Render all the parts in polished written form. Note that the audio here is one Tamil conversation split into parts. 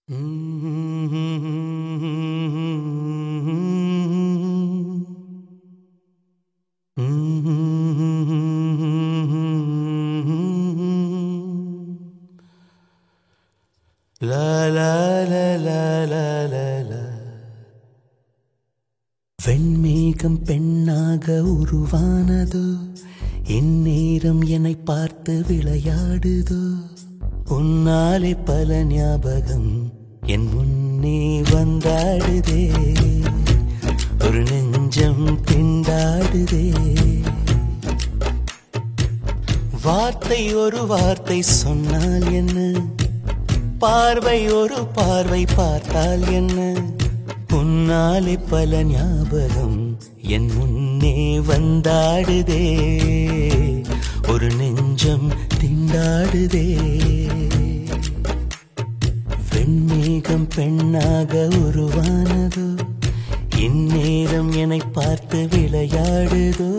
வெண்மேகம் பெண்ணாக உருவானதோ, இந்நேரம் என்னை பார்த்து விளையாடுதோ. உன்னாலே பல ஞாபகம் என் முன்னே வந்தாடுதே, ஒரு நெஞ்சம் திண்டாடுதே. வார்த்தை ஒரு வார்த்தை சொன்னால் என்ன, பார்வை ஒரு பார்வை பார்த்தால் என்ன. உன்னாலே பல ஞாபகம் என் முன்னே வந்தாடுதே, ஒரு நெஞ்சம் திண்டாடுதே. வெண்மேகம் பெண்ணாக உருவானதோ, இந்நேரம் என்னை பார்த்து விளையாடுதோ.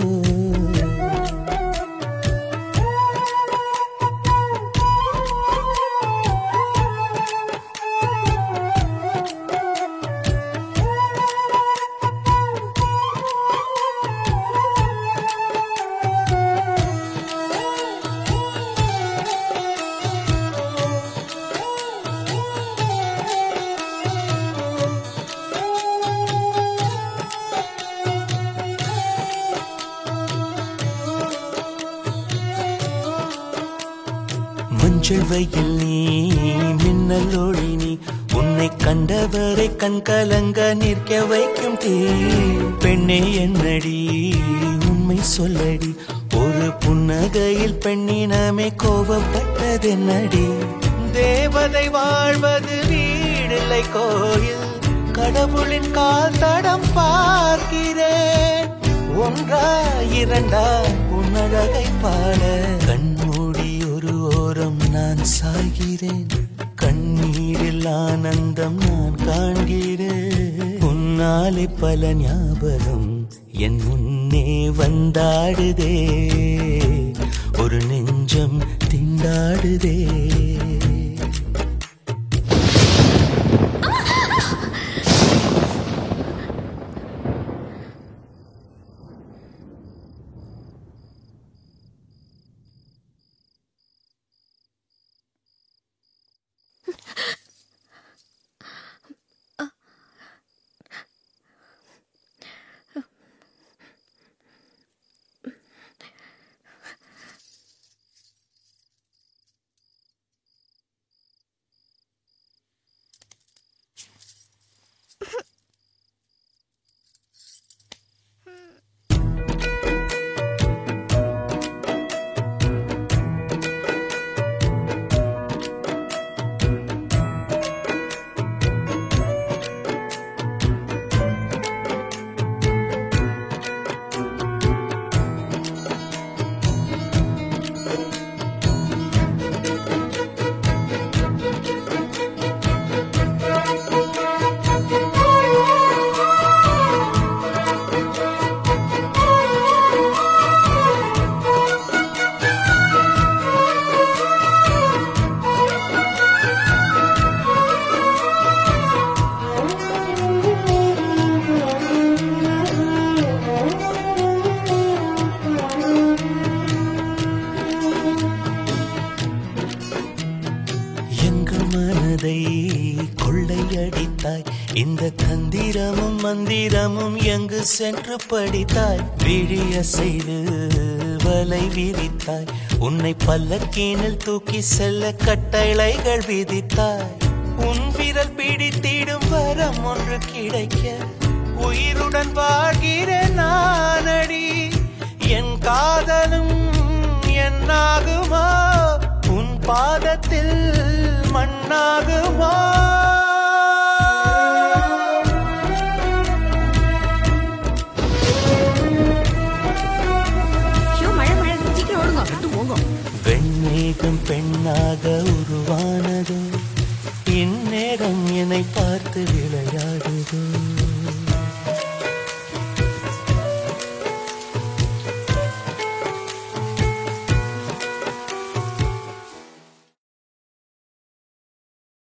மஞ்சள் வெயில் நீ, மின்னல் ஒளி நீ, உன்னை கண்டவரை கண் கலங்க நிற்க வைக்கும் தீ. பெண்ணே என்னடி உண்மை சொல்லடி, ஒரு புன்னகையில் பெண்ணினமே கோபப்பட்டதென்னடி. தேவதை வாழ்வது வீடில்லை கோயில், கடவுளின் கால் தடம் பார்க்கிறேன். ஒன்றா இரண்டா உன்னழகை பாட, கண்மூடி ஒரு ஓரம் நான் சாய்கிறேன். கண்ணீரில் ஆனந்தம் நான் காண்கிறேன். உன்னாலே பல ஞாபகம் என் முன்னே வந்தாடுதே, ஒரு நெஞ்சம் திண்டாடுதே. மனதை கொள்ளையடித்தாய், இந்த தந்திரமும் மந்திரமும் எங்கு சென்று படித்தாய். விழிய செய்து வலை விரித்தாய், உன்னை பல்லக்கீனில் தூக்கி செல்ல கட்டளைகள் விதித்தாய். உன் விரல் பிடித்திடும் வரம் ஒன்று கிடைக்க, உயிருடன் வாழ்கிற நானடி. என் காதலும் என்னாகுமா, உன் பாதத்தில் மண்ணாகுமா. வெண்மேகம் பெண்ணாக உருவானதோ, இந்நேரம் என்னை பார்த்து விளையாடுதோ.